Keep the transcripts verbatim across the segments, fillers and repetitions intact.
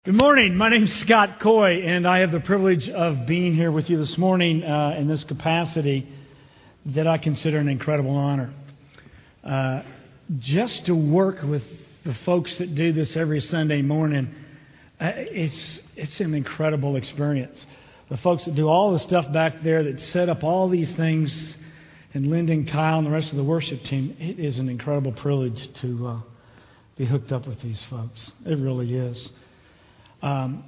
Good morning. My name's Scott Coy, and I have the privilege of being here with you this morning uh, in this capacity that I consider an incredible honor. Uh, just to work with the folks that do this every Sunday morning, uh, it's it's an incredible experience. The folks that do all the stuff back there that set up all these things, and Lyndon, Kyle, and the rest of the worship team, it is an incredible privilege to uh, be hooked up with these folks. It really is. Um,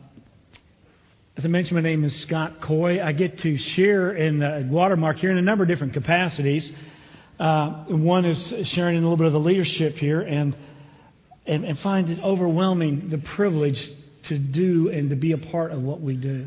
as I mentioned, my name is Scott Coy. I get to share in uh, Watermark here in a number of different capacities. Uh, one is sharing in a little bit of the leadership here, and, and and find it overwhelming the privilege to do and to be a part of what we do.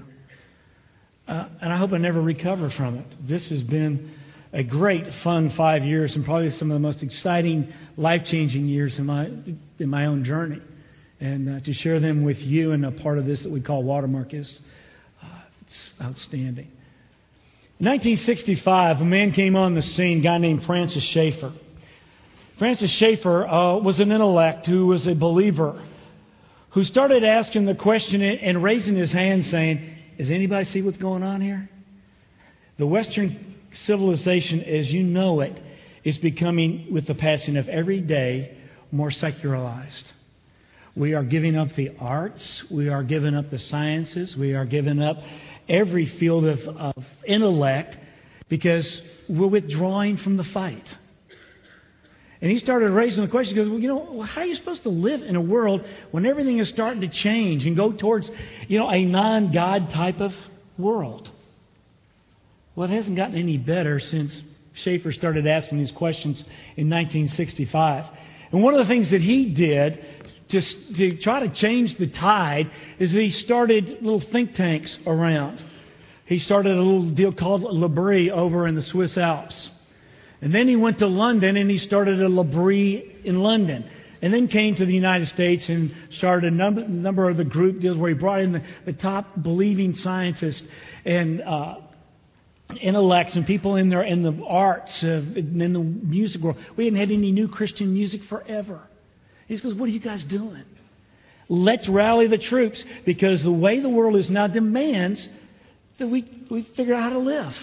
Uh, and I hope I never recover from it. This has been a great, fun five years, and probably some of the most exciting, life-changing years in my in my own journey. And uh, to share them with you and a part of this that we call Watermark is uh, it's outstanding. In nineteen sixty-five, a man came on the scene, a guy named Francis Schaeffer. Francis Schaeffer uh, was an intellect who was a believer, who started asking the question and raising his hand saying, does anybody see what's going on here? The Western civilization, as you know it, is becoming, with the passing of every day, more secularized. We are giving up the arts. We are giving up the sciences. We are giving up every field of, of intellect because we're withdrawing from the fight. And he started raising the question, he goes, well, you know, how are you supposed to live in a world when everything is starting to change and go towards, you know, a non-God type of world? Well, it hasn't gotten any better since Schaeffer started asking these questions in nineteen sixty-five. And one of the things that he did Just to try to change the tide is he started little think tanks around. He started a little deal called L'Abri over in the Swiss Alps. And then he went to London and he started a L'Abri in London. And then came to the United States and started a number, number of the group deals where he brought in the, the top believing scientists and uh, intellects and people in there in the arts, uh, in the music world. We hadn't had any new Christian music forever. He goes, what are you guys doing? Let's rally the troops because the way the world is now demands that we, we figure out how to live.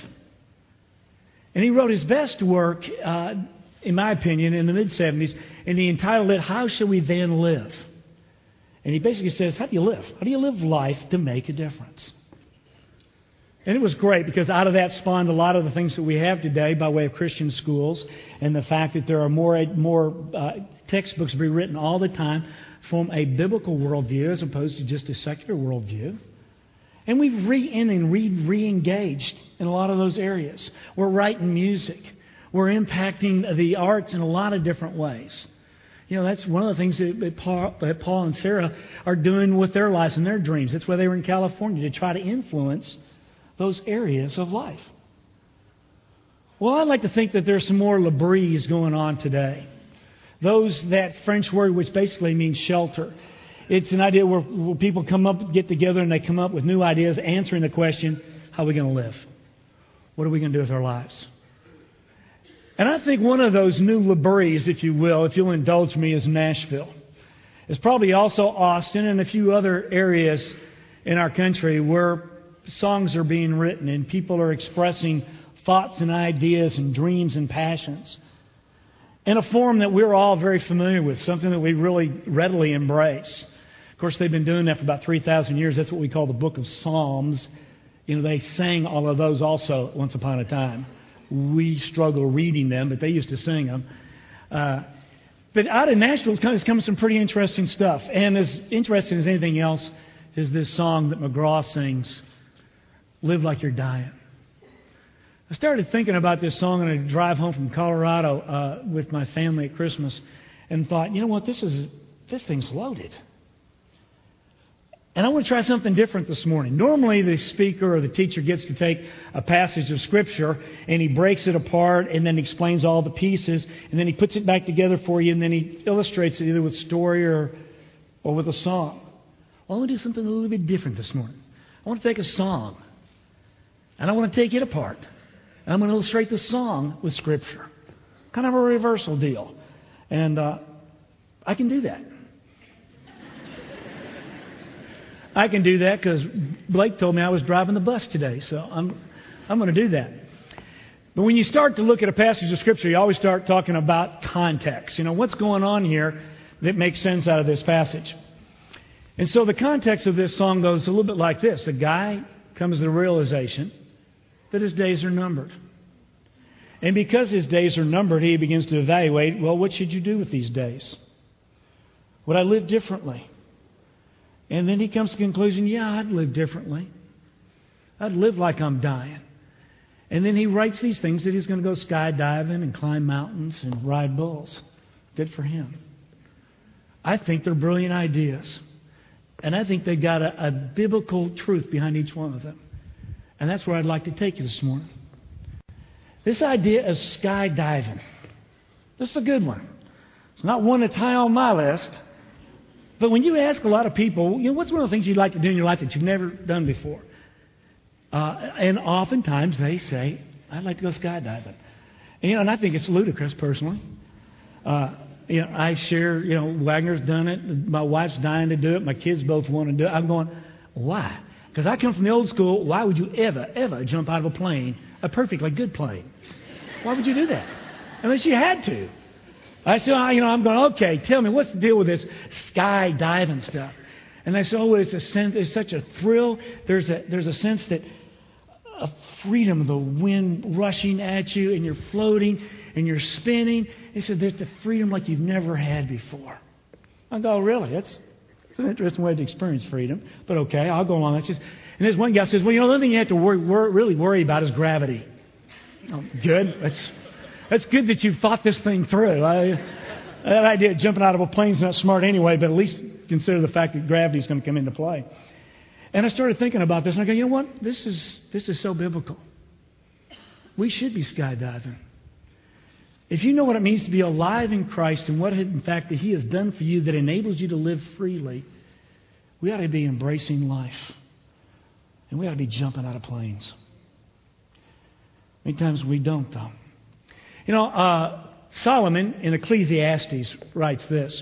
And he wrote his best work, uh, in my opinion, in the mid-seventies, and he entitled it, How Shall We Then Live? And he basically says, how do you live? How do you live life to make a difference? And it was great because out of that spawned a lot of the things that we have today by way of Christian schools and the fact that there are more more uh, textbooks being written all the time from a biblical worldview as opposed to just a secular worldview. And we've re-in and re- re-engaged in a lot of those areas. We're writing music. We're impacting the arts in a lot of different ways. You know, that's one of the things that Paul, that Paul and Sarah are doing with their lives and their dreams. That's why they were in California, to try to influence those areas of life. Well, I'd like to think that there's some more L'Abris going on today. Those, that French word which basically means shelter. It's an idea where, where people come up, get together, and they come up with new ideas, answering the question, how are we going to live? What are we going to do with our lives? And I think one of those new L'Abris, if you will, if you'll indulge me, is Nashville. It's probably also Austin and a few other areas in our country where songs are being written and people are expressing thoughts and ideas and dreams and passions in a form that we're all very familiar with, something that we really readily embrace. Of course, they've been doing that for about three thousand years. That's what we call the Book of Psalms. You know, they sang all of those also once upon a time. We struggle reading them, but they used to sing them. Uh, but out of Nashville has come some pretty interesting stuff. And as interesting as anything else is this song that McGraw sings, Live Like You're Dying. I started thinking about this song on a drive home from Colorado uh, with my family at Christmas and thought, you know what, this is this thing's loaded. And I want to try something different this morning. Normally the speaker or the teacher gets to take a passage of Scripture and he breaks it apart and then explains all the pieces and then he puts it back together for you and then he illustrates it either with story or, or with a song. Well, I want to do something a little bit different this morning. I want to take a song. And I want to take it apart. And I'm going to illustrate the song with Scripture. Kind of a reversal deal. And uh, I can do that. I can do that because Blake told me I was driving the bus today, so I'm I'm going to do that. But when you start to look at a passage of Scripture, you always start talking about context. You know, what's going on here that makes sense out of this passage? And so the context of this song goes a little bit like this. A guy comes to the realization that his days are numbered. And because his days are numbered, he begins to evaluate, well, what should you do with these days? Would I live differently? And then he comes to the conclusion, yeah, I'd live differently. I'd live like I'm dying. And then he writes these things that he's going to go skydiving and climb mountains and ride bulls. Good for him. I think they're brilliant ideas. And I think they've got a, a biblical truth behind each one of them. And that's where I'd like to take you this morning. This idea of skydiving. This is a good one. It's not one that's high on my list. But when you ask a lot of people, you know, what's one of the things you'd like to do in your life that you've never done before? Uh, and oftentimes they say, I'd like to go skydiving. And, you know, and I think it's ludicrous personally. Uh, you know, I share, you know, Wagner's done it. My wife's dying to do it. My kids both want to do it. I'm going, why? Because I come from the old school. Why would you ever, ever jump out of a plane, a perfectly good plane? Why would you do that? Unless you had to. I said, you know, I'm going, okay, tell me, what's the deal with this skydiving stuff? And they said, oh, it's a sense, it's such a thrill. There's a there's a sense that of freedom, the wind rushing at you, and you're floating, and you're spinning. He said, there's the freedom like you've never had before. I go, oh, really? That's, that's an interesting way to experience freedom. But okay, I'll go along. That's just. And there's one guy says, well, you know, the other thing you have to worry, worry, really worry about is gravity. Oh, good. That's that's good that you've thought this thing through. I, that idea of jumping out of a plane is not smart anyway, but at least consider the fact that gravity is going to come into play. And I started thinking about this, and I go, you know what? This is this is so biblical. We should be skydiving. If you know what it means to be alive in Christ and what, in fact, that He has done for you that enables you to live freely, we ought to be embracing life. And we ought to be jumping out of planes. Many times we don't, though. You know, uh, Solomon in Ecclesiastes writes this.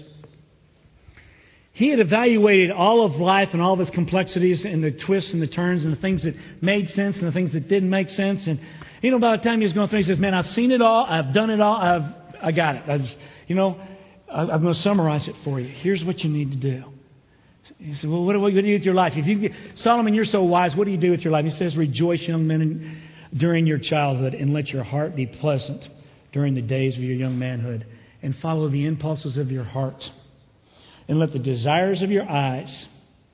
He had evaluated all of life and all of its complexities and the twists and the turns and the things that made sense and the things that didn't make sense. And, you know, by the time he was going through, he says, man, I've seen it all. I've done it all. I've, I got it. I've, you know, I'm going to summarize it for you. Here's what you need to do. He said, well, what do you do with your life? If you, Solomon, you're so wise. What do you do with your life? He says, rejoice, young men, during your childhood, and let your heart be pleasant during the days of your young manhood, and follow the impulses of your heart, and let the desires of your eyes.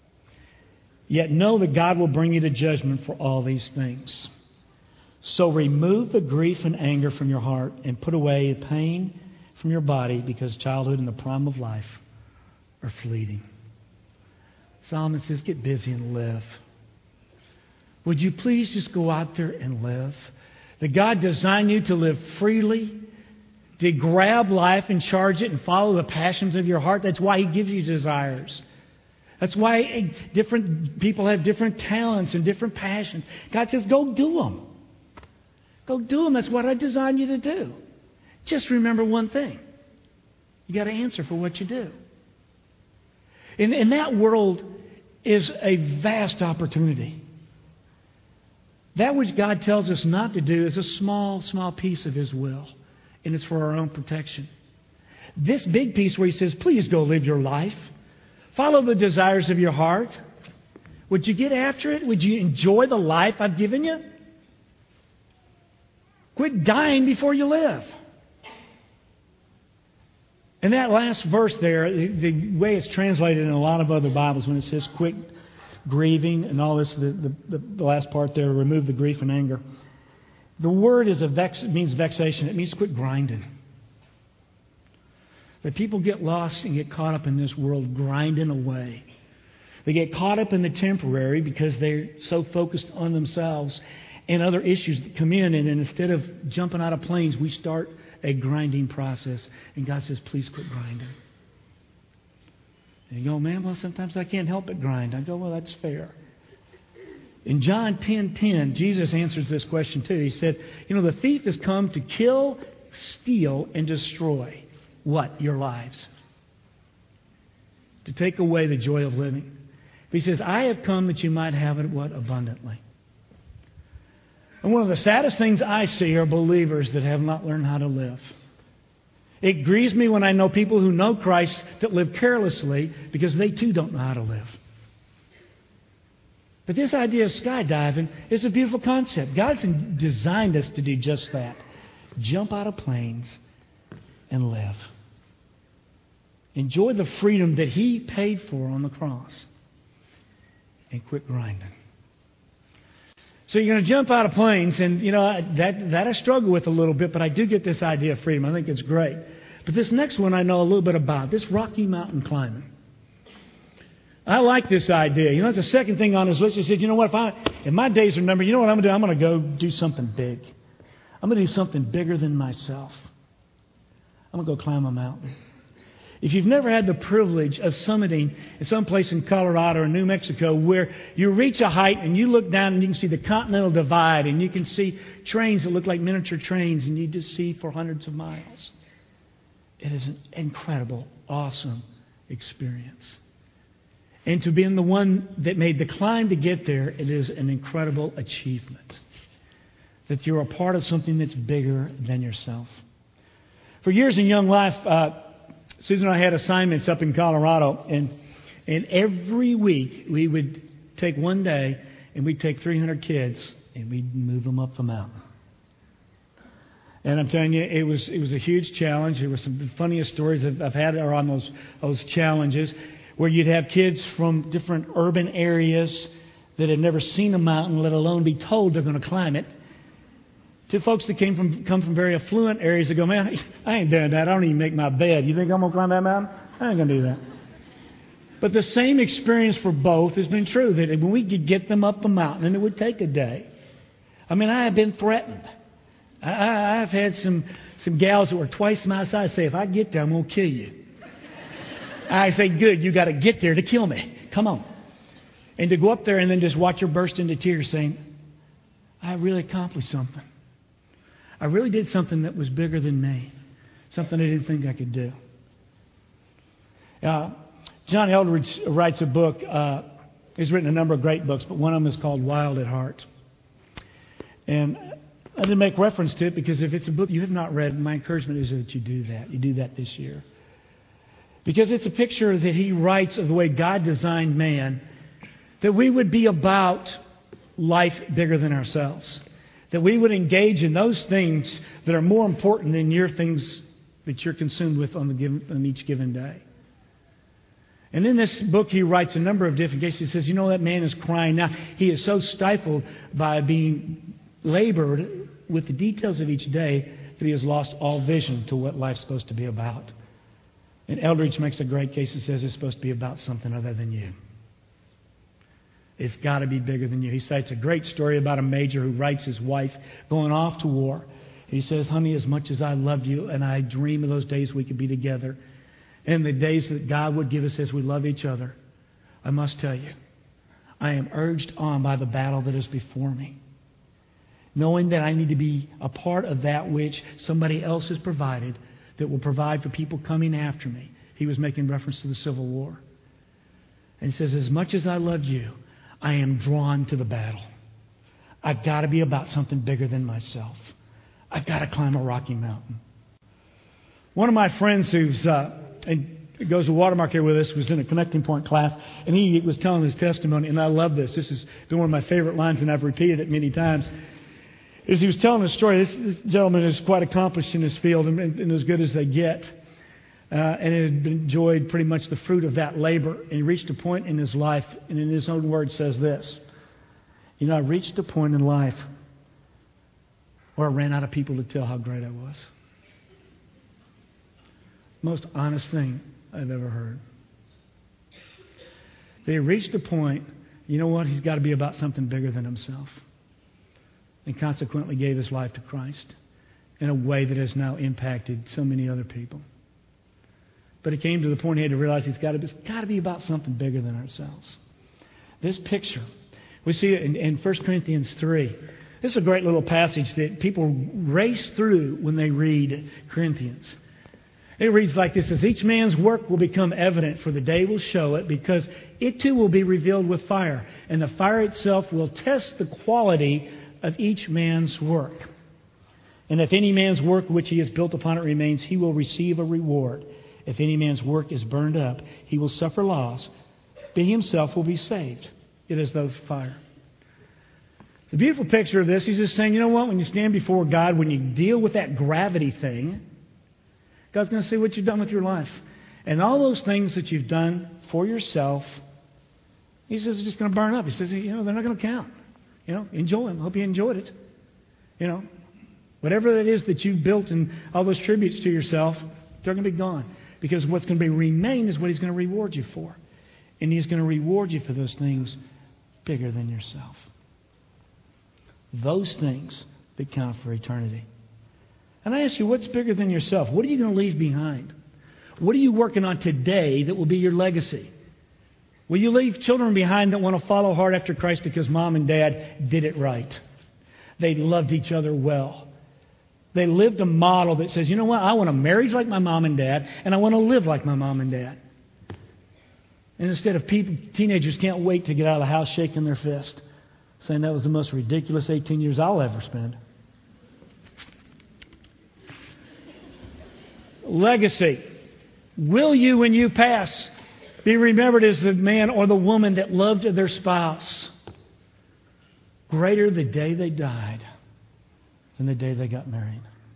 Yet know that God will bring you to judgment for all these things. So remove the grief and anger from your heart, and put away the pain from your body, because childhood and the prime of life are fleeting. Solomon says, get busy and live. Would you please just go out there and live? That God designed you to live freely, to grab life and charge it and follow the passions of your heart. That's why He gives you desires. That's why different people have different talents and different passions. God says, go do them. Go do them. That's what I designed you to do. Just remember one thing. You got to answer for what you do. And, and that world is a vast opportunity. That which God tells us not to do is a small, small piece of His will. And it's for our own protection. This big piece where He says, please go live your life. Follow the desires of your heart. Would you get after it? Would you enjoy the life I've given you? Quit dying before you live. And that last verse there, the, the way it's translated in a lot of other Bibles, when it says quit grieving and all this, the, the, the last part there, remove the grief and anger. The word is a vex, it means vexation. It means quit grinding. That people get lost and get caught up in this world grinding away. They get caught up in the temporary because they're so focused on themselves and other issues that come in. And instead of jumping out of planes, we start a grinding process. And God says, please quit grinding. And you go, man, well, sometimes I can't help but grind. I go, well, that's fair. In John ten ten, Jesus answers this question too. He said, you know, the thief has come to kill, steal, and destroy what? Your lives. To take away the joy of living. But he says, I have come that you might have it, what? Abundantly. And one of the saddest things I see are believers that have not learned how to live. It grieves me when I know people who know Christ that live carelessly because they too don't know how to live. But this idea of skydiving is a beautiful concept. God's designed us to do just that. Jump out of planes and live. Enjoy the freedom that He paid for on the cross. And quit grinding. So you're going to jump out of planes, and you know that that I struggle with a little bit, but I do get this idea of freedom. I think it's great. But this next one I know a little bit about, this Rocky Mountain climbing. I like this idea. You know, the second thing on his list, he said, you know what, if I if my days are numbered, you know what I'm going to do? I'm going to go do something big. I'm going to do something bigger than myself. I'm going to go climb a mountain. If you've never had the privilege of summiting in some place in Colorado or New Mexico where you reach a height and you look down and you can see the Continental Divide and you can see trains that look like miniature trains and you just see for hundreds of miles. It is an incredible, awesome experience. And to be in the one that made the climb to get there, it is an incredible achievement. That you're a part of something that's bigger than yourself. For years in Young Life, uh, Susan and I had assignments up in Colorado, and and every week we would take one day and we'd take three hundred kids and we'd move them up the mountain. And I'm telling you, it was it was a huge challenge. There were some of the funniest stories I've, I've had are on those those challenges, where you'd have kids from different urban areas that had never seen a mountain, let alone be told they're going to climb it, to folks that came from come from very affluent areas that go, man, I ain't doing that. I don't even make my bed. You think I'm going to climb that mountain? I ain't going to do that. But the same experience for both has been true, that when we could get them up the mountain, and it would take a day. I mean, I have been threatened. I, I've had some, some gals that were twice my size say, if I get there, I'm going to kill you. I say, good, you got to get there to kill me. Come on. And to go up there and then just watch her burst into tears saying, I really accomplished something. I really did something that was bigger than me. Something I didn't think I could do. Uh, John Eldredge writes a book. Uh, he's written a number of great books, but one of them is called Wild at Heart. And I didn't make reference to it because if it's a book you have not read, my encouragement is that you do that. You do that this year. Because it's a picture that he writes of the way God designed man, that we would be about life bigger than ourselves. That we would engage in those things that are more important than your things that you're consumed with on, the given, on each given day. And in this book, he writes a number of different cases. He says, you know, that man is crying now. He is so stifled by being labored with the details of each day that he has lost all vision to what life's supposed to be about. And Eldredge makes a great case. He says it's supposed to be about something other than you. It's got to be bigger than you. He cites a great story about a major who writes his wife going off to war. He says, honey, as much as I loved you and I dream of those days we could be together and the days that God would give us as we love each other, I must tell you, I am urged on by the battle that is before me. Knowing that I need to be a part of that which somebody else has provided that will provide for people coming after me. He was making reference to the Civil War. And he says, as much as I love you, I am drawn to the battle. I've got to be about something bigger than myself. I've got to climb a Rocky Mountain. One of my friends who's uh, and goes to Watermark here with us was in a Connecting Point class, and he was telling his testimony, and I love this. This has been one of my favorite lines, and I've repeated it many times. As he was telling his story, this, this gentleman is quite accomplished in his field and, and as good as they get. Uh, and had enjoyed pretty much the fruit of that labor. And he reached a point in his life, and in his own words says this. You know, I reached a point in life where I ran out of people to tell how great I was. Most honest thing I've ever heard. They reached a point, you know what, he's got to be about something bigger than himself. And consequently gave his life to Christ in a way that has now impacted so many other people. But it came to the point he had to realize he's got to, it's got to be about something bigger than ourselves. This picture, we see it in, in First Corinthians three. This is a great little passage that people race through when they read Corinthians. It reads like this: as each man's work will become evident, for the day will show it, because it too will be revealed with fire, and the fire itself will test the quality of each man's work. And if any man's work which he has built upon it remains, he will receive a reward. If any man's work is burned up, he will suffer loss, but he himself will be saved. It is though fire. The beautiful picture of this, he's just saying, you know what, when you stand before God, when you deal with that gravity thing, God's going to see what you've done with your life. And all those things that you've done for yourself, He says, it's just going to burn up. He says, you know, they're not going to count. You know, enjoy them. Hope you enjoyed it. You know, whatever it is that you've built and all those tributes to yourself, they're going to be gone. Because what's going to be remain is what He's going to reward you for. And He's going to reward you for those things bigger than yourself. Those things that count for eternity. And I ask you, what's bigger than yourself? What are you going to leave behind? What are you working on today that will be your legacy? Will you leave children behind that want to follow hard after Christ because mom and dad did it right? They loved each other well. They lived a model that says, you know what, I want to marry like my mom and dad, and I want to live like my mom and dad. And instead of people, teenagers can't wait to get out of the house shaking their fist, saying that was the most ridiculous eighteen years I'll ever spend. Legacy. Will you, when you pass, be remembered as the man or the woman that loved their spouse greater the day they died than the day they got married?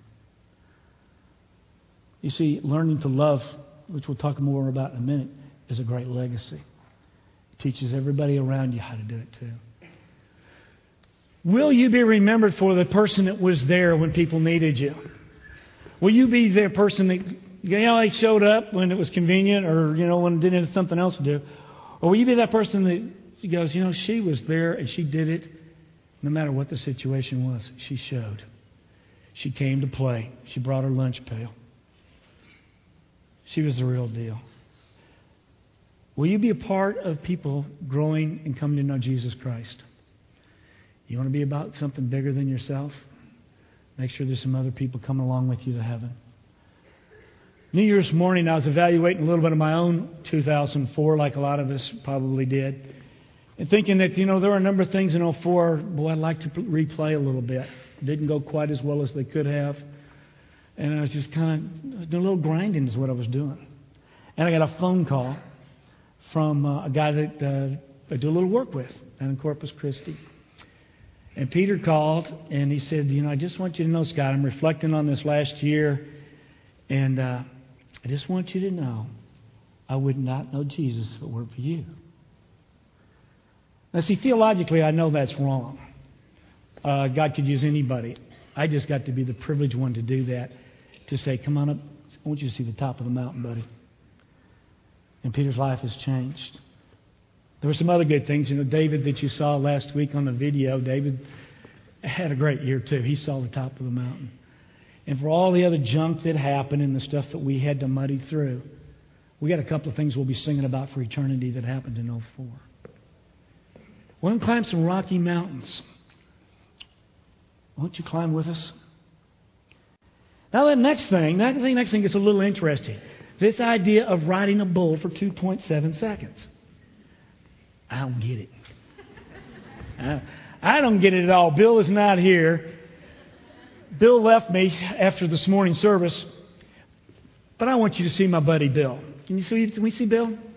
You see, learning to love, which we'll talk more about in a minute, is a great legacy. It teaches everybody around you how to do it too. Will you be remembered for the person that was there when people needed you? Will you be the person that, you know, they showed up when it was convenient, or, you know, when they didn't have something else to do? Or will you be that person that goes, you know, she was there and she did it no matter what the situation was. She showed. She came to play. She brought her lunch pail. She was the real deal. Will you be a part of people growing and coming to know Jesus Christ? You want to be about something bigger than yourself? Make sure there's some other people coming along with you to heaven. New Year's morning, I was evaluating a little bit of my own two thousand four, like a lot of us probably did, and thinking that, you know, there were a number of things in oh four, boy, I'd like to replay a little bit. Didn't go quite as well as they could have. And I was just kind of doing a little grinding is what I was doing. And I got a phone call from uh, a guy that uh, I do a little work with down in Corpus Christi. And Peter called, and he said, you know, I just want you to know, Scott, I'm reflecting on this last year, and uh, I just want you to know I would not know Jesus if it weren't for you. Now, see, theologically, I know that's wrong. Uh, God could use anybody. I just got to be the privileged one to do that, to say, come on up, I want you to see the top of the mountain, buddy. And Peter's life has changed. There were some other good things. You know, David that you saw last week on the video, David had a great year too. He saw the top of the mountain. And for all the other junk that happened and the stuff that we had to muddy through, we got a couple of things we'll be singing about for eternity that happened in oh four. We're going to climb some rocky mountains. Won't you climb with us? Now that next thing, that next thing gets a little interesting. This idea of riding a bull for two point seven seconds. I don't get it. I, I don't get it at all. Bill is not here. Bill left me after this morning's service. But I want you to see my buddy Bill. Can you see? Can we see Bill? Over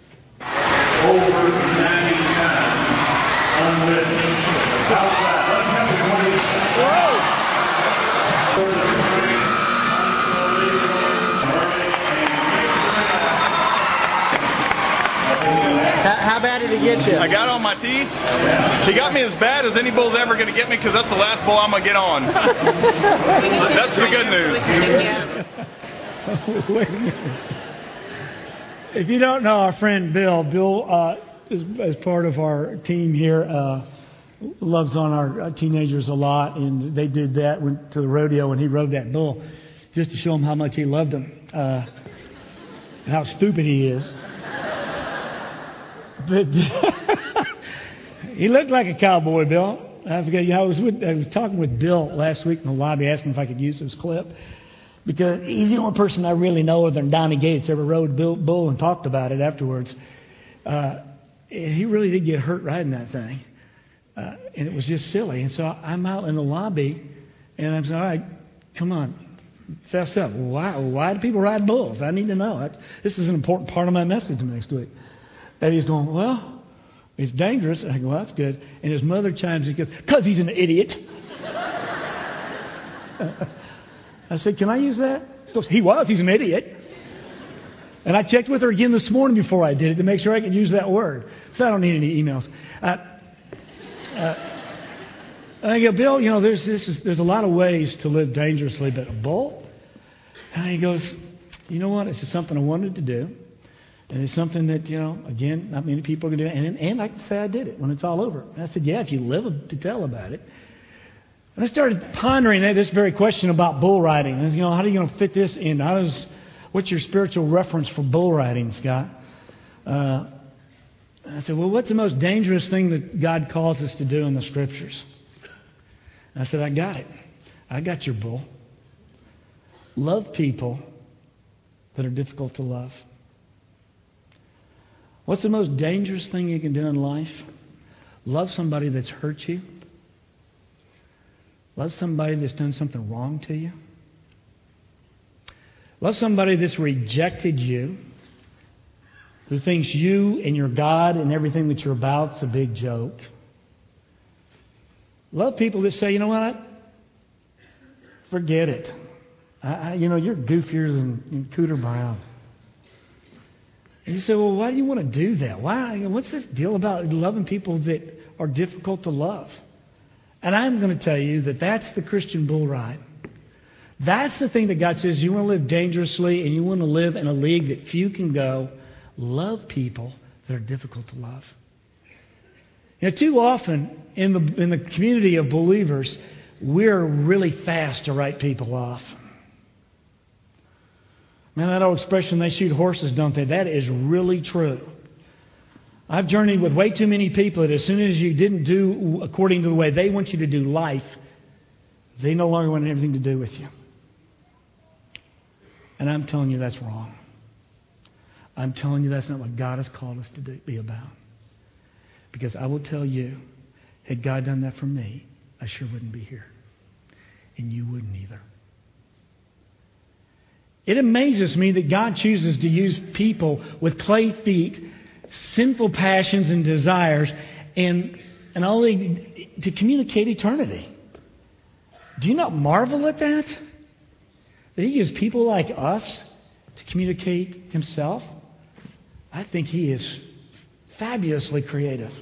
ninety times on this. Let's have the twenty. How bad did he get you? I got on my teeth. He got me as bad as any bull's ever going to get me, because that's the last bull I'm going to get on. That's the good news. Wait a minute. If you don't know our friend Bill, Bill uh, is, is part of our team here. Uh, loves on our teenagers a lot, and they did that. Went to the rodeo, and he rode that bull just to show them how much he loved them uh, and how stupid he is. But he looked like a cowboy, Bill. I forget. You know, I was with, I was talking with Bill last week in the lobby, asking if I could use this clip, Because he's the only person I really know other than Donnie Gates ever rode Bill, bull and talked about it afterwards. Uh, he really did get hurt riding that thing. Uh, and it was just silly. And so I'm out in the lobby, and I'm saying, all right, come on, fess up. Why, why do people ride bulls? I need to know. That's, this is an important part of my message next week. And he's going, well, it's dangerous. I go, well, that's good. And his mother chimes in and goes, because he's an idiot. I said, can I use that? She goes, he was. He's an idiot. And I checked with her again this morning before I did it to make sure I could use that word. So I don't need any emails. Uh, uh, I go, Bill, you know, there's this is, there's a lot of ways to live dangerously, but a bull? And he goes, you know what? This is something I wanted to do. And it's something that, you know, again, not many people are going to do. And, and I can say I did it when it's all over. And I said, yeah, if you live to tell about it. And I started pondering this very question about bull riding. And, you know, how are you going to fit this in? How does, what's your spiritual reference for bull riding, Scott? Uh, I said, well, what's the most dangerous thing that God calls us to do in the Scriptures? And I said, I got it. I got your bull. Love people that are difficult to love. What's the most dangerous thing you can do in life? Love somebody that's hurt you. Love somebody that's done something wrong to you. Love somebody that's rejected you, who thinks you and your God and everything that you're about is a big joke. Love people that say, you know what? Forget it. I, I, you know, you're goofier than, than Cooter Brown. And you say, well, why do you want to do that? Why? What's this deal about loving people that are difficult to love? And I'm going to tell you that that's the Christian bull ride. That's the thing that God says you want to live dangerously and you want to live in a league that few can go. Love people that are difficult to love. You know, too often in the in the community of believers, we're really fast to write people off. Man, that old expression, they shoot horses, don't they? That is really true. I've journeyed with way too many people that as soon as you didn't do according to the way they want you to do life, they no longer want anything to do with you. And I'm telling you that's wrong. I'm telling you that's not what God has called us to do, be about. Because I will tell you, had God done that for me, I sure wouldn't be here. And you wouldn't either. It amazes me that God chooses to use people with clay feet, sinful passions and desires, and, and only to communicate eternity. Do you not marvel at that? That He uses people like us to communicate Himself? I think He is fabulously creative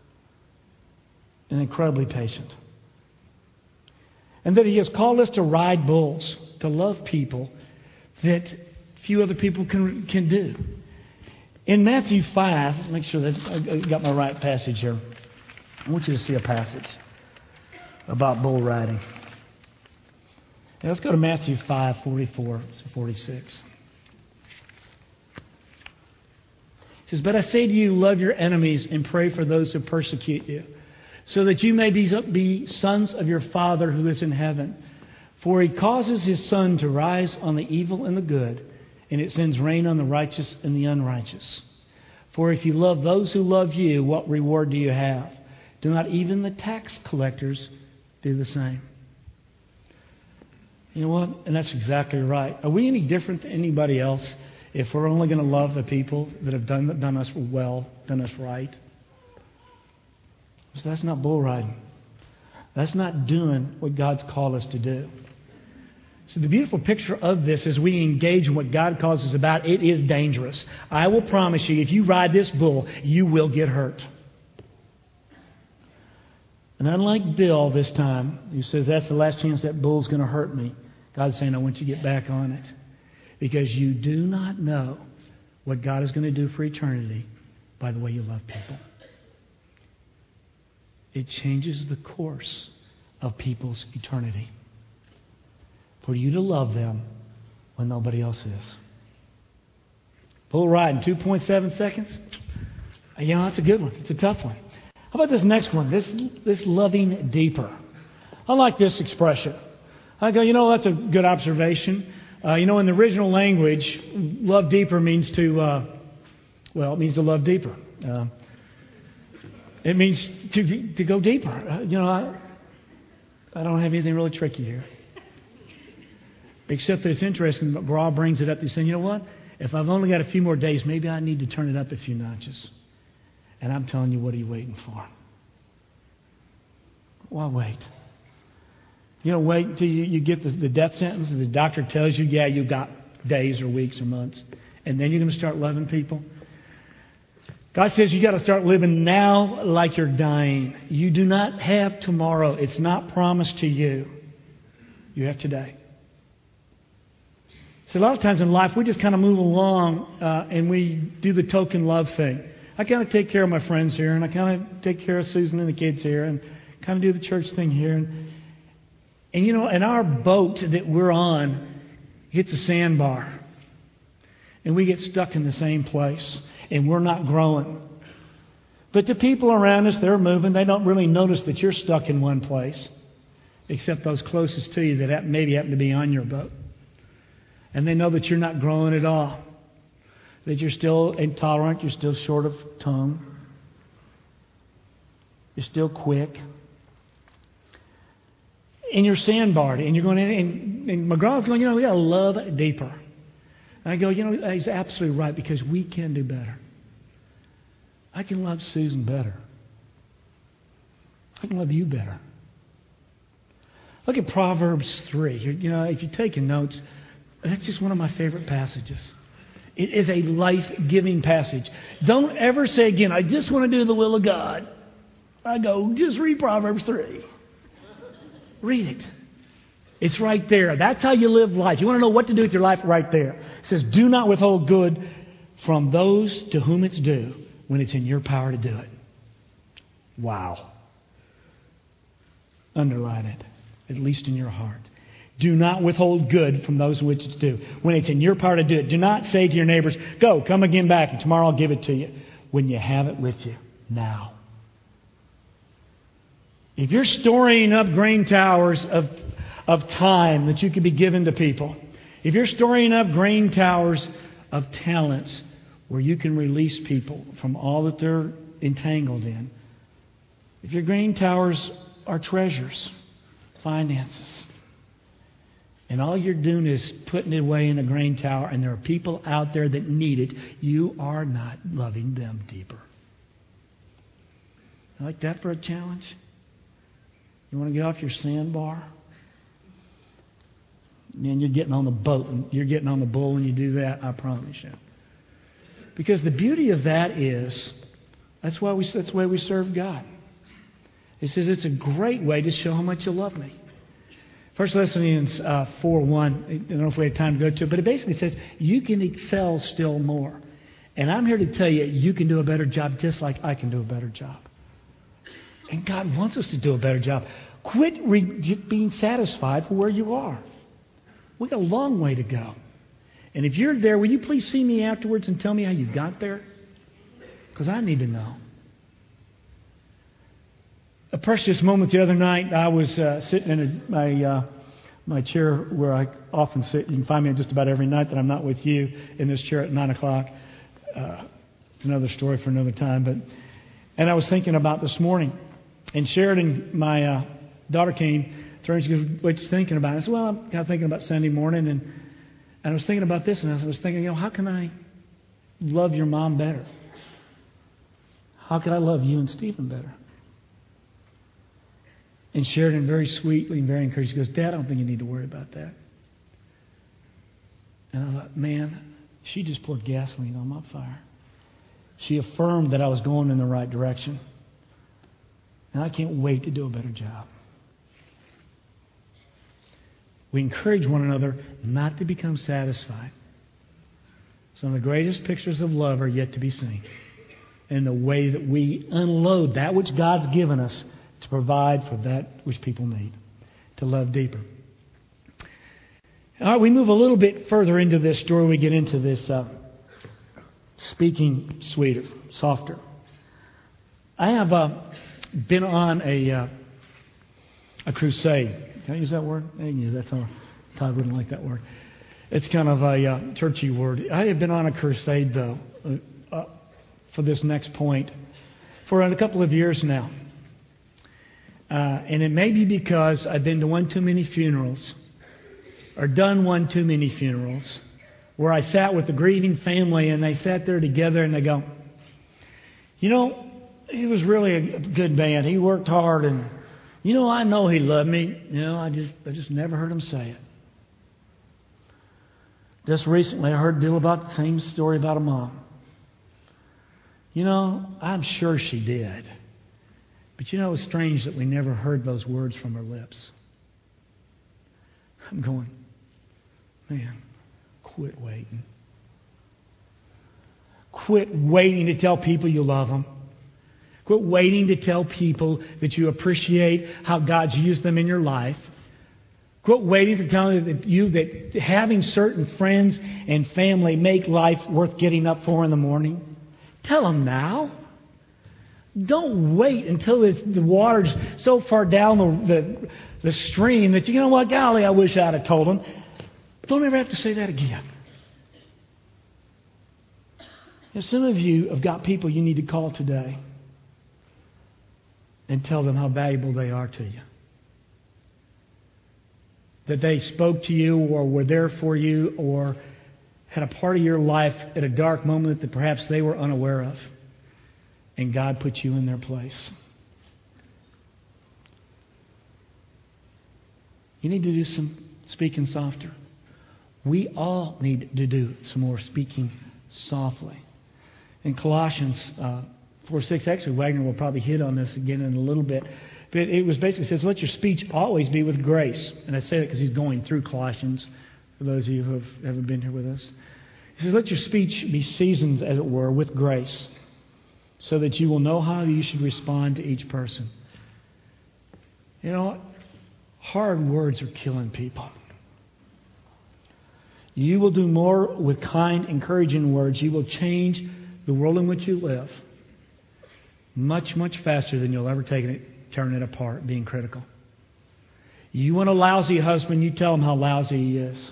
and incredibly patient. And that He has called us to ride bulls, to love people that few other people can can do. In Matthew five, make sure that I got my right passage here. I want you to see a passage about bull riding. Now let's go to Matthew five, forty-four to forty-six. It says, but I say to you, love your enemies and pray for those who persecute you, so that you may be, be sons of your Father who is in heaven. For He causes His sun to rise on the evil and the good, and it sends rain on the righteous and the unrighteous. For if you love those who love you, what reward do you have? Do not even the tax collectors do the same? You know what? And that's exactly right. Are we any different than anybody else if we're only going to love the people that have done, done us well, done us right? So that's not bull riding. That's not doing what God's called us to do. So the beautiful picture of this is we engage in what God calls us about. It is dangerous. I will promise you, if you ride this bull, you will get hurt. And unlike Bill this time, who says that's the last chance that bull's going to hurt me, God's saying, I want you to get back on it. Because you do not know what God is going to do for eternity by the way you love people. It changes the course of people's eternity. For you to love them when nobody else is. Bull riding, two point seven seconds. You know, that's a good one. It's a tough one. How about this next one? This, this loving deeper. I like this expression. I go, you know, that's a good observation. Uh, you know, in the original language, love deeper means to, uh, well, it means to love deeper. Uh, it means to to go deeper. Uh, you know, I, I don't have anything really tricky here. Except that it's interesting that McGraw brings it up. He's saying, you know what? If I've only got a few more days, maybe I need to turn it up a few notches. And I'm telling you, what are you waiting for? Why wait? You know, wait until you, you get the, the death sentence and the doctor tells you, yeah, you've got days or weeks or months. And then you're going to start loving people. God says you got to start living now like you're dying. You do not have tomorrow. It's not promised to you. You have today. So a lot of times in life, we just kind of move along uh, and we do the token love thing. I kind of take care of my friends here, and I kind of take care of Susan and the kids here, and kind of do the church thing here. And, and you know, and our boat that we're on hits a sandbar. And we get stuck in the same place, and we're not growing. But the people around us, they're moving. They don't really notice that you're stuck in one place, except those closest to you that happen, maybe happen to be on your boat. And they know that you're not growing at all. That you're still intolerant, you're still short of tongue. You're still quick. And you're sandbarred. And you're going in, and, and McGraw's going, you know, we got to love deeper. And I go, you know, he's absolutely right, because we can do better. I can love Susan better. I can love you better. Look at Proverbs three. You know, if you're taking notes, that's just one of my favorite passages. It is a life-giving passage. Don't ever say again, I just want to do the will of God. I go, just read Proverbs three. Read it. It's right there. That's how you live life. You want to know what to do with your life? Right there. It says, do not withhold good from those to whom it's due when it's in your power to do it. Wow. Underline it, at least in your heart. Do not withhold good from those which it's due when it's in your power to do it. Do not say to your neighbors, go, come again back, and tomorrow I'll give it to you, when you have it with you now. If you're storing up grain towers of, of time that you could be given to people, if you're storing up grain towers of talents where you can release people from all that they're entangled in, if your grain towers are treasures, finances, and all you're doing is putting it away in a grain tower, and there are people out there that need it, you are not loving them deeper. You like that for a challenge? You want to get off your sandbar? Man, you're getting on the boat, and you're getting on the bull when you do that, I promise you. Because the beauty of that is, that's why we that's the way we serve God. It says it's a great way to show how much you love me. First Thessalonians uh, four one, I don't know if we have time to go to it, but it basically says you can excel still more. And I'm here to tell you, you can do a better job just like I can do a better job. And God wants us to do a better job. Quit re- being satisfied for where you are. We've got a long way to go. And if you're there, will you please see me afterwards and tell me how you got there? Because I need to know. A precious moment the other night, I was uh, sitting in a, my uh, my chair where I often sit. You can find me just about every night that I'm not with you in this chair at nine o'clock. Uh, it's another story for another time. But and I was thinking about this morning. And Sheridan, my uh, daughter, came through and she goes, what you thinking about? I said, well, I'm kind of thinking about Sunday morning. And, and I was thinking about this, and I was thinking, you know, how can I love your mom better? How can I love you and Stephen better? And Sheridan, very sweetly and very encouraged, goes, Dad, I don't think you need to worry about that. And I thought, man, she just poured gasoline on my fire. She affirmed that I was going in the right direction. And I can't wait to do a better job. We encourage one another not to become satisfied. Some of the greatest pictures of love are yet to be seen. And the way that we unload that which God's given us to provide for that which people need, to love deeper. All right, we move a little bit further into this story. We get into this uh, speaking sweeter, softer. I have uh, been on a uh, a crusade. Can I use that word? I can use that. Todd wouldn't like that word. It's kind of a uh, churchy word. I have been on a crusade, though, uh, uh, for this next point for a couple of years now. Uh, and it may be because I've been to one too many funerals or done one too many funerals where I sat with the grieving family and they sat there together and they go, you know, he was really a good man. He worked hard and, you know, I know he loved me. You know, I just I just never heard him say it. Just recently I heard a deal about the same story about a mom. You know, I'm sure she did. But you know, it's strange that we never heard those words from her lips. I'm going, man, quit waiting. Quit waiting to tell people you love them. Quit waiting to tell people that you appreciate how God's used them in your life. Quit waiting to tell you that having certain friends and family make life worth getting up for in the morning. Tell them now. Don't wait until it's, the water's so far down the, the, the stream that, you know what, golly, I wish I'd have told them. Don't ever have to say that again. And some of you have got people you need to call today and tell them how valuable they are to you. That they spoke to you or were there for you or had a part of your life at a dark moment that perhaps they were unaware of. And God put you in their place. You need to do some speaking softer. We all need to do some more speaking softly. In Colossians uh, four six, actually Wagner will probably hit on this again in a little bit. But it was basically says, let your speech always be with grace. And I say that because he's going through Colossians, for those of you who have ever been here with us. He says, let your speech be seasoned, as it were, with grace, so that you will know how you should respond to each person. You know, hard words are killing people. You will do more with kind, encouraging words. You will change the world in which you live much, much faster than you'll ever take it. Turn it apart, being critical. You want a lousy husband, you tell him how lousy he is.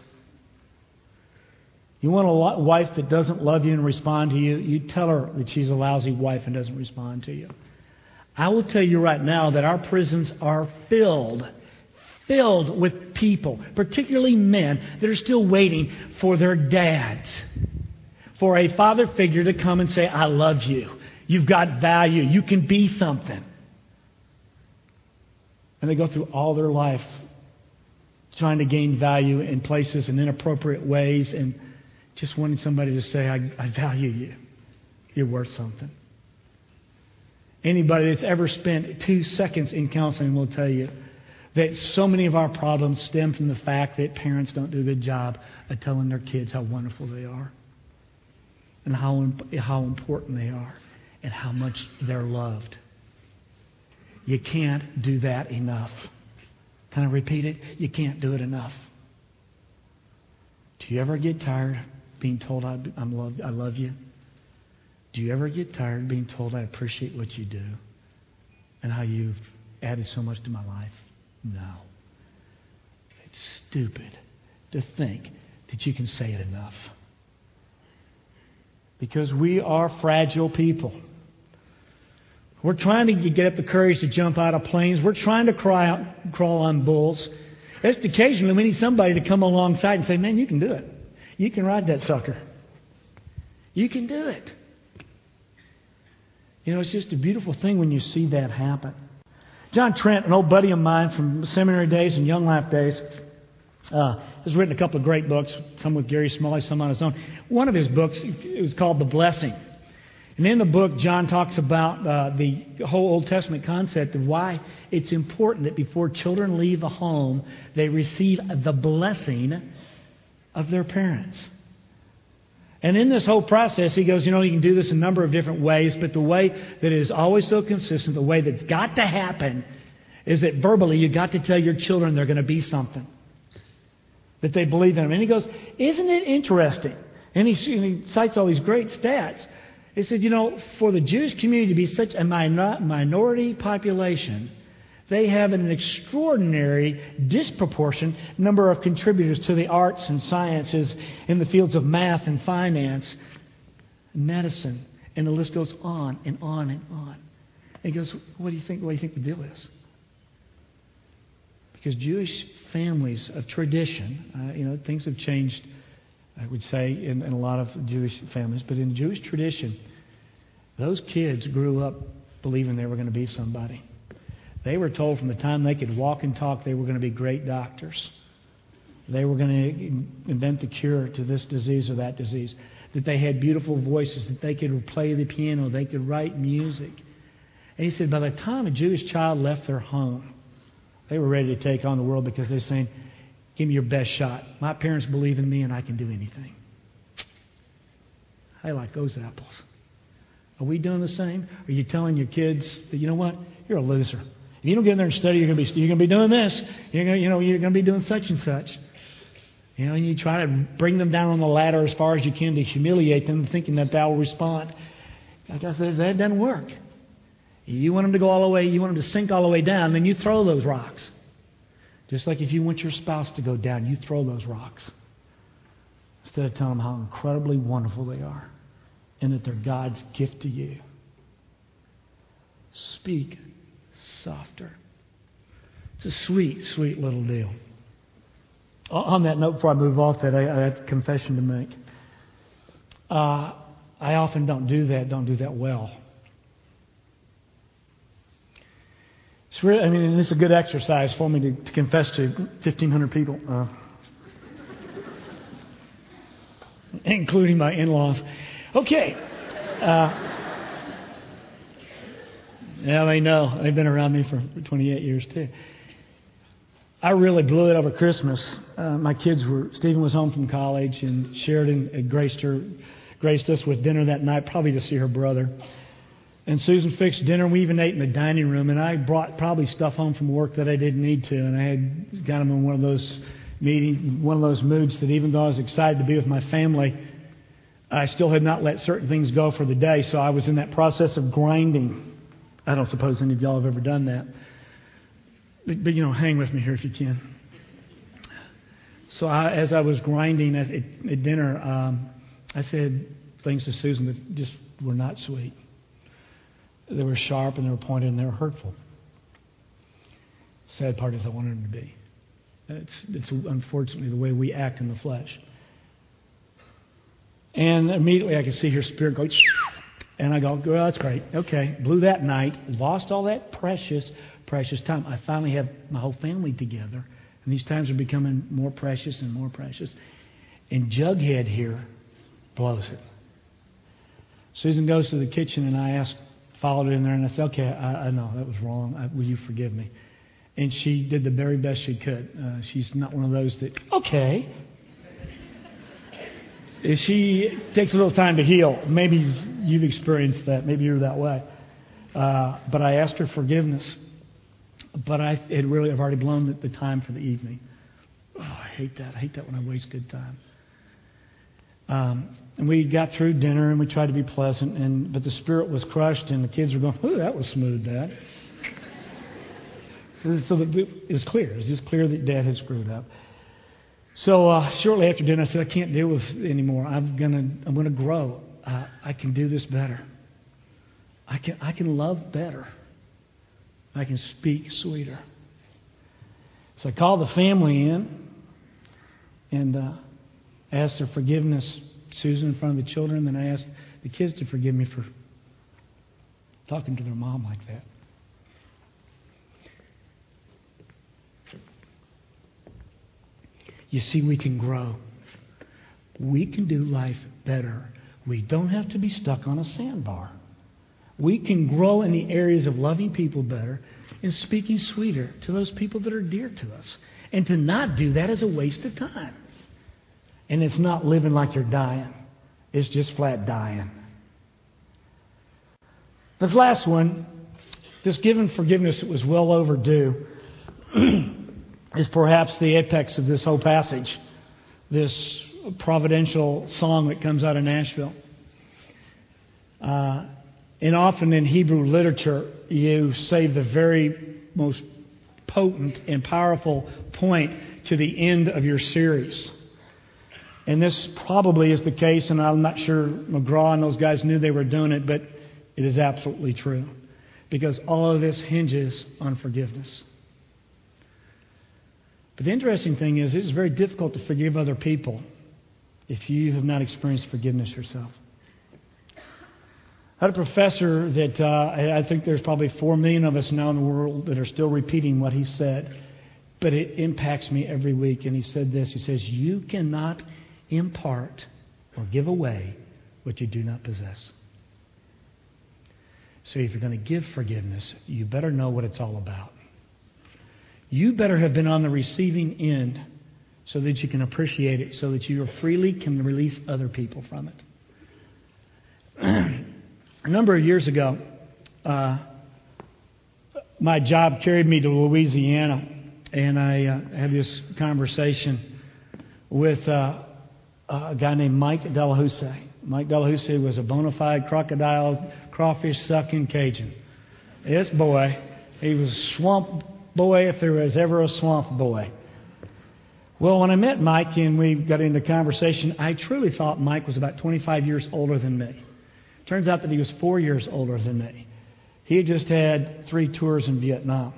You want a wife that doesn't love you and respond to you, you tell her that she's a lousy wife and doesn't respond to you. I will tell you right now that our prisons are filled, filled with people, particularly men, that are still waiting for their dads, for a father figure to come and say, I love you. You've got value. You can be something. And they go through all their life trying to gain value in places in inappropriate ways and just wanting somebody to say, I, I value you. You're worth something. Anybody that's ever spent two seconds in counseling will tell you that so many of our problems stem from the fact that parents don't do a good job of telling their kids how wonderful they are and how, how important they are and how much they're loved. You can't do that enough. Can I repeat it? You can't do it enough. Do you ever get tired being told I, I'm loved, I love you? Do you ever get tired being told I appreciate what you do and how you've added so much to my life? No. It's stupid to think that you can say it enough. Because we are fragile people. We're trying to get up the courage to jump out of planes. We're trying to cry out, crawl on bulls. Just occasionally we need somebody to come alongside and say, man, you can do it. You can ride that sucker. You can do it. You know, it's just a beautiful thing when you see that happen. John Trent, an old buddy of mine from seminary days and Young Life days, uh, has written a couple of great books, some with Gary Smalley, some on his own. One of his books it was called The Blessing. And in the book, John talks about uh, the whole Old Testament concept of why it's important that before children leave a home, they receive the blessing of their parents. And in this whole process, he goes, you know, you can do this a number of different ways, but the way that is always so consistent, the way that's got to happen, is that verbally you've got to tell your children they're going to be something. That they believe in them. And he goes, isn't it interesting? And he, and he cites all these great stats. He said, you know, for the Jewish community to be such a minor, minority population, They have an extraordinary, disproportionate number of contributors to the arts and sciences in the fields of math and finance, medicine, and the list goes on and on and on. And he goes, what do you think? What do you think the deal is? Because Jewish families of tradition, uh, you know, things have changed, I would say, in, in a lot of Jewish families. But in Jewish tradition, those kids grew up believing they were going to be somebody. They were told from the time they could walk and talk, they were going to be great doctors. They were going to invent the cure to this disease or that disease. That they had beautiful voices, that they could play the piano, they could write music. And he said by the time a Jewish child left their home, they were ready to take on the world because they're saying, give me your best shot. My parents believe in me and I can do anything. I like those apples. Are we doing the same? Are you telling your kids that, you know what, you're a loser? If you don't get in there and study, you're going to be you're going to be doing this. You're going to, you know, you're going to be doing such and such. You know, and you try to bring them down on the ladder as far as you can to humiliate them, thinking that they'll respond. Like I said, that doesn't work. You want them to go all the way, you want them to sink all the way down, then you throw those rocks. Just like if you want your spouse to go down, you throw those rocks. Instead of telling them how incredibly wonderful they are and that they're God's gift to you. Speak softer. It's a sweet, sweet little deal. On that note, before I move off that, I, I have a confession to make. Uh, I often don't do that, don't do that well. It's really, I mean, this is a good exercise for me to, to confess to fifteen hundred people, uh, including my in-laws. Okay. Uh, yeah, they know. They've been around me for twenty-eight years, too. I really blew it over Christmas. Uh, my kids were, Stephen was home from college, and Sheridan had graced her, graced us with dinner that night, probably to see her brother. And Susan fixed dinner. We even ate in the dining room, and I brought probably stuff home from work that I didn't need to, and I had got them in one of those meeting, one of those moods that even though I was excited to be with my family, I still had not let certain things go for the day, so I was in that process of grinding. I don't suppose any of y'all have ever done that. But, but you know, hang with me here if you can. So I, as I was grinding at, at, at dinner, um, I said things to Susan that just were not sweet. They were sharp and they were pointed and they were hurtful. Sad part is I wanted them to be. It's, it's unfortunately the way we act in the flesh. And immediately I could see her spirit go, and I go, well, that's great. Okay, blew that night, lost all that precious, precious time. I finally have my whole family together, and these times are becoming more precious and more precious. And Jughead here blows it. Susan goes to the kitchen, and I asked, followed her in there, and I said, okay, I, I know that was wrong. I, will you forgive me? And she did the very best she could. Uh, she's not one of those that, okay. She takes a little time to heal. Maybe you've experienced that. Maybe you're that way. Uh, but I asked her forgiveness. But I had really, I've already blown the, the time for the evening. Oh, I hate that. I hate that when I waste good time. Um, and we got through dinner and we tried to be pleasant, and but the spirit was crushed, and the kids were going, "Oh, that was smooth, Dad." so, so it was clear. It was just clear that Dad had screwed up. So uh, shortly after dinner, I said, "I can't deal with it anymore. I'm gonna, I'm gonna grow. Uh, I can do this better. I can, I can love better. I can speak sweeter." So I called the family in and uh, asked their forgiveness, Susan, in front of the children. Then I asked the kids to forgive me for talking to their mom like that. You see, we can grow. We can do life better. We don't have to be stuck on a sandbar. We can grow in the areas of loving people better and speaking sweeter to those people that are dear to us. And to not do that is a waste of time. And it's not living like you're dying. It's just flat dying. This last one, this given forgiveness that was well overdue, is perhaps the apex of this whole passage. This providential song that comes out of Nashville. Uh, and often in Hebrew literature, you save the very most potent and powerful point to the end of your series. And this probably is the case, and I'm not sure McGraw and those guys knew they were doing it, but it is absolutely true. Because all of this hinges on forgiveness. But the interesting thing is, it's very difficult to forgive other people if you have not experienced forgiveness yourself. I had a professor that uh, I think there's probably four million of us now in the world that are still repeating what he said, but it impacts me every week. And he said this, he says, you cannot impart or give away what you do not possess. So if you're going to give forgiveness, you better know what it's all about. You better have been on the receiving end so that you can appreciate it, so that you freely can release other people from it. A number of years ago, uh, my job carried me to Louisiana, and I uh, had this conversation with uh, a guy named Mike Delahousse. Mike Delahousse was a bona fide crocodile, crawfish-sucking Cajun. This boy, he was a swamp boy if there was ever a swamp boy. Well, when I met Mike and we got into conversation, I truly thought Mike was about twenty-five years older than me. Turns out that he was four years older than me. He had just had three tours in Vietnam.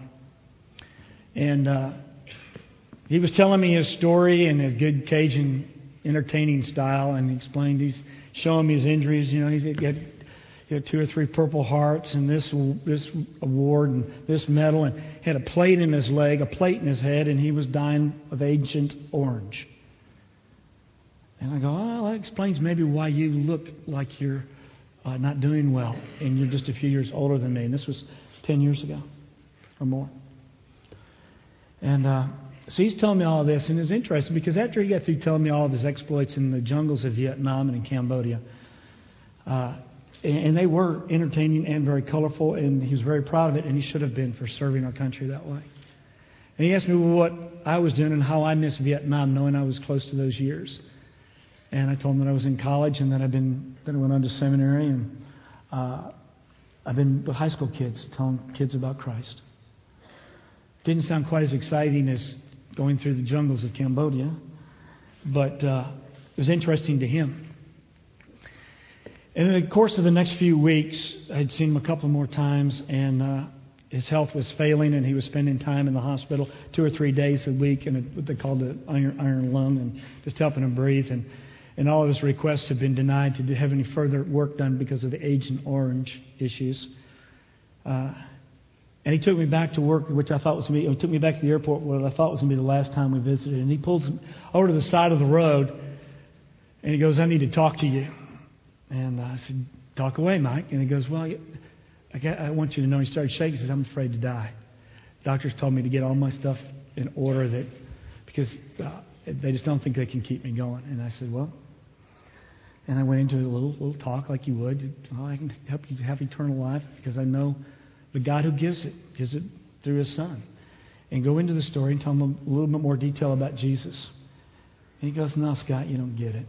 And uh, he was telling me his story in a good Cajun entertaining style, and he explained, he's showing me his injuries. You know, he's got, he had two or three Purple Hearts and this this award and this medal, and had a plate in his leg, a plate in his head, and he was dying of Agent Orange. And I go, oh, that explains maybe why you look like you're uh, not doing well, and you're just a few years older than me. And this was ten years ago or more. And uh, so he's telling me all of this, and it's interesting because after he got through telling me all of his exploits in the jungles of Vietnam and in Cambodia, uh, and they were entertaining and very colorful, and he was very proud of it, and he should have been for serving our country that way. And he asked me what I was doing and how I missed Vietnam, knowing I was close to those years. And I told him that I was in college and that I've been, then I went on to seminary, and uh, I've been with high school kids, telling kids about Christ. Didn't sound quite as exciting as going through the jungles of Cambodia, but uh, it was interesting to him. And in the course of the next few weeks, I'd seen him a couple more times, and uh, his health was failing, and he was spending time in the hospital two or three days a week in a, what they called the iron, iron lung, and just helping him breathe. And, and all of his requests had been denied to have any further work done because of the Agent Orange issues. Uh, and he took me back to work, which I thought was going to be, he took me back to the airport, what I thought was going to be the last time we visited. And he pulls over to the side of the road, and he goes, I need to talk to you. And I said, talk away, Mike. And he goes, well, I, got, I want you to know. He started shaking. He says, I'm afraid to die. Doctors told me to get all my stuff in order that because uh, they just don't think they can keep me going. And I said, well, and I went into a little little talk like you would. Well, I can help you have eternal life because I know the God who gives it, gives it through His Son. And go into the story and tell them a little bit more detail about Jesus. And he goes, no, Scott, you don't get it.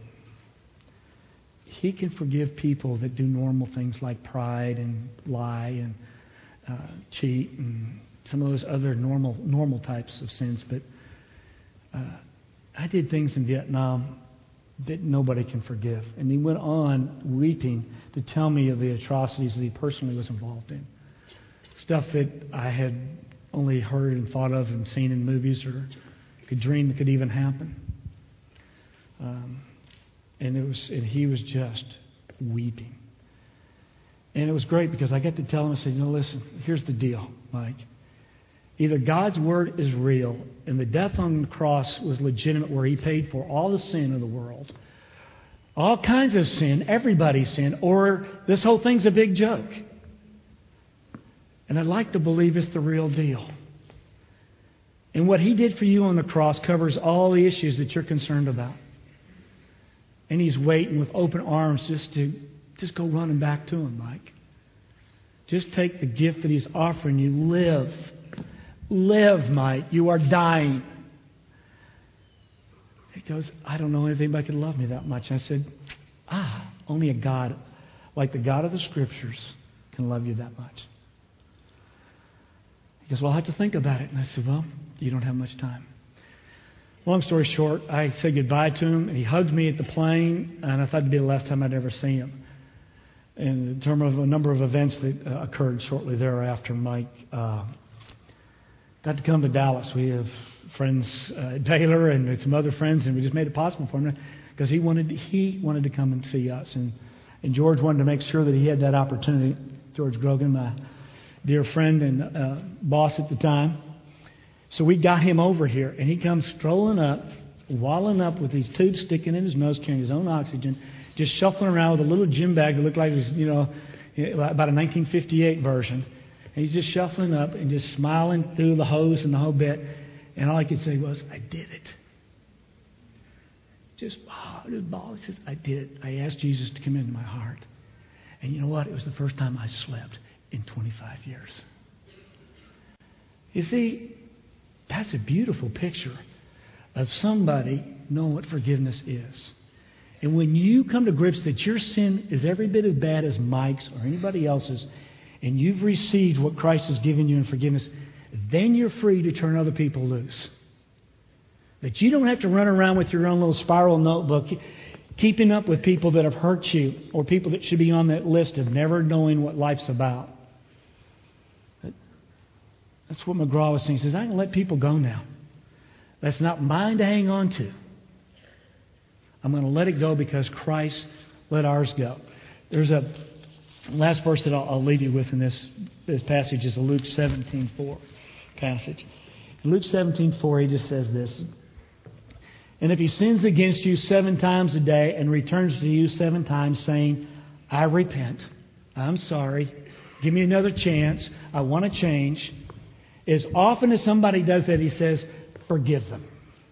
He can forgive people that do normal things like pride and lie and uh, cheat and some of those other normal normal types of sins. But uh, I did things in Vietnam that nobody can forgive. And he went on weeping to tell me of the atrocities that he personally was involved in. Stuff that I had only heard and thought of and seen in movies or could dream that could even happen. Um, And it was, and he was just weeping. And it was great because I got to tell him, I said, you know, listen, here's the deal, Mike. Either God's Word is real and the death on the cross was legitimate where He paid for all the sin of the world, all kinds of sin, everybody's sin, or this whole thing's a big joke. And I'd like to believe it's the real deal. And what He did for you on the cross covers all the issues that you're concerned about. And He's waiting with open arms just to just go running back to Him, Mike. Just take the gift that He's offering you. Live. Live, Mike. You are dying. He goes, I don't know if anybody could love me that much. I said, ah, only a God like the God of the Scriptures can love you that much. He goes, well, I'll have to think about it. And I said, well, you don't have much time. Long story short, I said goodbye to him, and he hugged me at the plane, and I thought it'd be the last time I'd ever see him. And in terms of a number of events that uh, occurred shortly thereafter, Mike uh, got to come to Dallas. We have friends uh, at Baylor and some other friends, and we just made it possible for him because he wanted to, he wanted to come and see us. And, and George wanted to make sure that he had that opportunity. George Grogan, my dear friend and uh, boss at the time. So we got him over here, and he comes strolling up, walling up with these tubes sticking in his nose, carrying his own oxygen, just shuffling around with a little gym bag that looked like it was, you know, about a nineteen fifty-eight version. And he's just shuffling up and just smiling through the hose and the whole bit. And all I could say was, I did it. Just, oh, just ball. He says, I did it. I asked Jesus to come into my heart. And you know what? It was the first time I slept in twenty-five years. You see, that's a beautiful picture of somebody knowing what forgiveness is. And when you come to grips that your sin is every bit as bad as Mike's or anybody else's, and you've received what Christ has given you in forgiveness, then you're free to turn other people loose. That you don't have to run around with your own little spiral notebook, keeping up with people that have hurt you or people that should be on that list of never knowing what life's about. That's what McGraw was saying. He says, I can let people go now. That's not mine to hang on to. I'm going to let it go because Christ let ours go. There's a last verse that I'll, I'll leave you with in this, this passage is a Luke seventeen four passage. In Luke seventeen four, he just says this. And if he sins against you seven times a day and returns to you seven times saying, I repent, I'm sorry, give me another chance, I want to change. As often as somebody does that, he says, forgive them.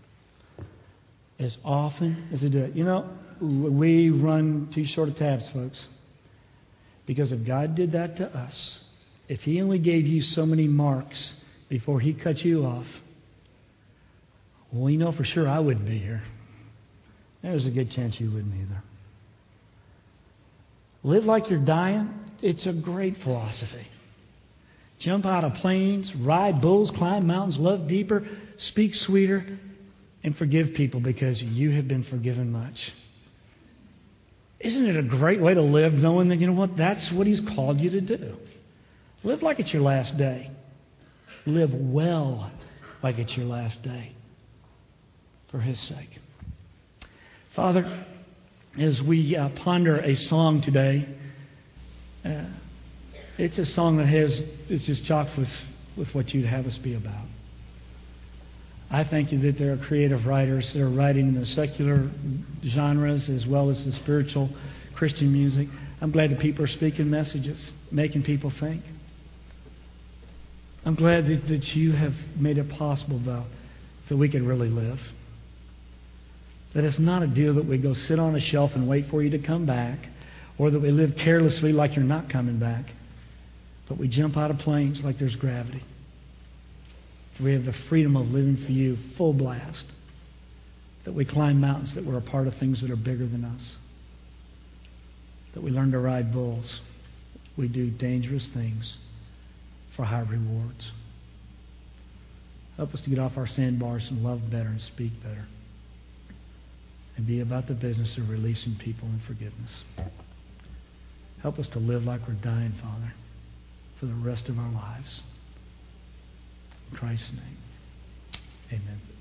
As often as they do it. You know, we run too short of tabs, folks. Because if God did that to us, if He only gave you so many marks before He cut you off, well, you know for sure I wouldn't be here. There's a good chance you wouldn't either. Live like you're dying. It's a great philosophy. Jump out of planes, ride bulls, climb mountains, love deeper, speak sweeter, and forgive people because you have been forgiven much. Isn't it a great way to live knowing that, you know what, that's what He's called you to do? Live like it's your last day. Live well like it's your last day for His sake. Father, as we uh, ponder a song today, uh, it's a song that has it's just chocked with, with what You'd have us be about. I thank You that there are creative writers that are writing in the secular genres as well as the spiritual Christian music. I'm glad that people are speaking messages, making people think. I'm glad that, that You have made it possible, though, that we can really live. That it's not a deal that we go sit on a shelf and wait for You to come back, or that we live carelessly like You're not coming back, but we jump out of planes like there's gravity. We have the freedom of living for You full blast. That we climb mountains, that we're a part of things that are bigger than us. That we learn to ride bulls. We do dangerous things for high rewards. Help us to get off our sandbars and love better and speak better. And be about the business of releasing people in forgiveness. Help us to live like we're dying, Father, for the rest of our lives. In Christ's name, amen.